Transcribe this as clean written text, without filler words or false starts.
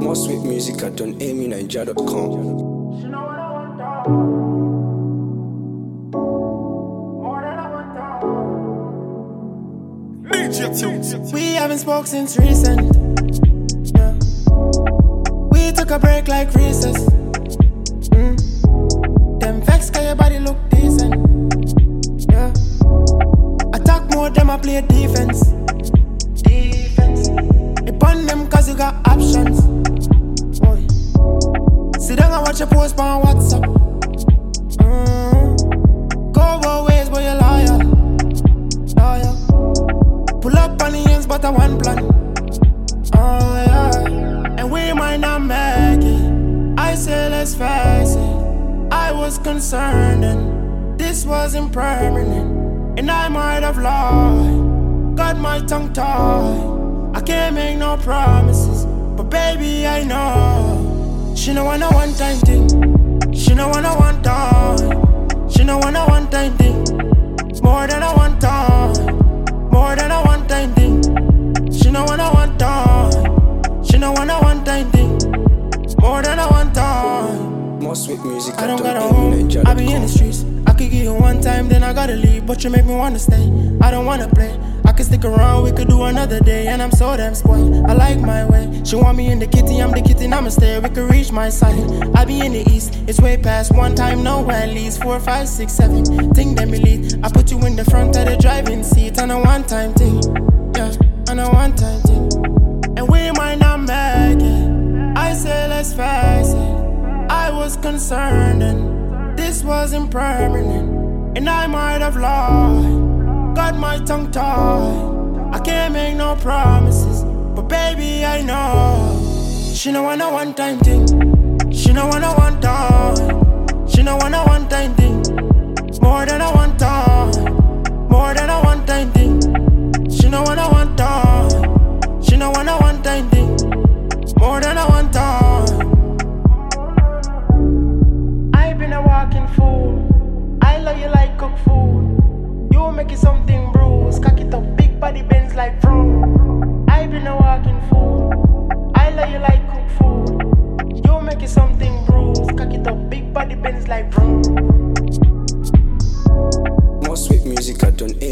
More sweet music at donamyniger.com. We haven't spoke since recent. Yeah. We took a break like recess. Them vex cause your body look decent. Yeah. Attack more, them I play defense. It on them cause you got options. Boy. Sit down and watch your post on WhatsApp. Go both ways, but you're loyal. Pull up on the ends, but I want plan. Oh yeah, and we might not make it. I say let's face it. I was concerned and this wasn't permanent, and I might have lied. Got my tongue tied. I can't make no promises, but baby I know she no want a one-time thing. She no want a one-time. She no want a one-time thing. More than a one-time. More than a one-time thing. She no want a one-time. She no want a one-time thing. More than a one-time. More sweet music I at don't got a home, I be in the streets. I could give you one time, then I gotta leave, but you make me wanna stay. I don't wanna play, I can stick around, we could do another day. And I'm so damn spoiled, I like my way. She want me in the kitty, I'm the kitty, I'ma stay. We could reach my side, I be in the east. It's way past one time, nowhere at least 4, 5, 6, 7. Think that me lead, I put you in the front of the driving seat. On a one-time thing, yeah, on a one-time thing. And we might not make it. I say let's face it. I was concerned and this wasn't permanent, and I might have lied. Got my tongue tied. I can't make no promises, but baby I know she no want a one-time thing. She no want a one-time. She no want a one-time thing. More than a one-time. More than a one-time thing. She no want a one-time. She no want a one-time thing. More than a one-time. I've been a walking fool. I love you like cook food. You make it something bruised. Cock it up, big body bends like vroom. I've been a walking fool. I love you like cook food. You make it something bruised. Cock it up, big body bends like vroom. More sweet music at donamyniger.com.